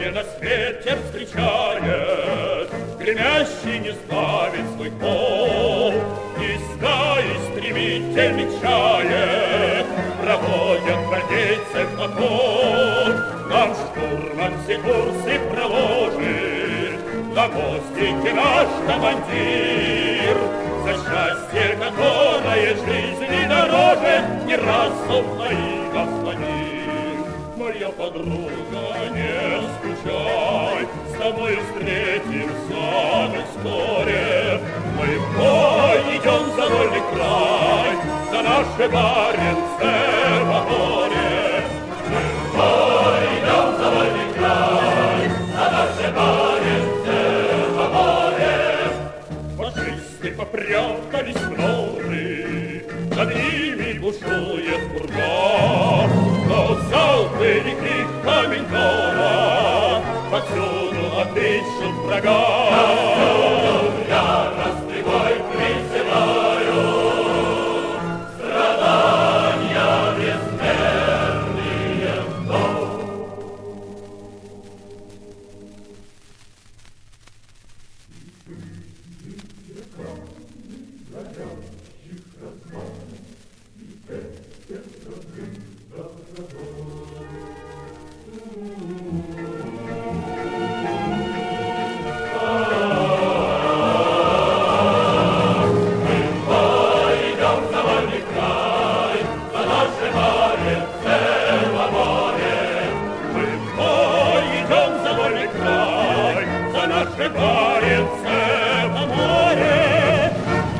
горе на свете встречает, гремящий не сбавит свой пол, и стаи стремительных чаек проводят гвардейцев на пол. Нам штурман все курсы проложит, на мостике наш командир, за счастье, которое жизни дороже, не раз он моих ослонил. Моя подруга, не скучай, с тобой встретимся мы вскоре. Мы в бой идем за вольный край, за наше Баренцево море. Мы в бой идем за вольный край, за наше Баренцево море. Фашисты попрятались в норы, над ними бушует бурга, но залпы и крик комендора повсюду отыщут врага. Повсюду яростный бой призываю, страдания безмерные вновь. Баренцево море.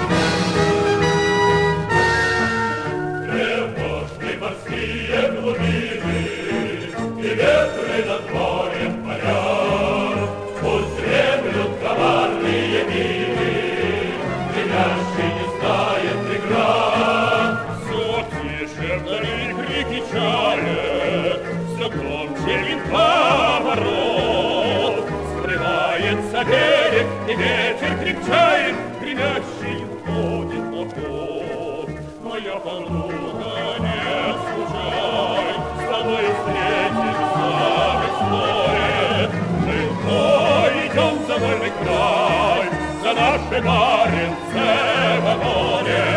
Тревожны морские глубины, и ветры над морем парят. Пусть дремлют коварные мины, гремящий не знает преград. Все тише вдали крики чаек, все громче винта ворот. Скрывается берег, и ветер крепчает, гремящий уходит на ход. Моя подруга, не скучай, с тобой встретимся в истории. Мы идем за вольный край, за наше Баренцево море.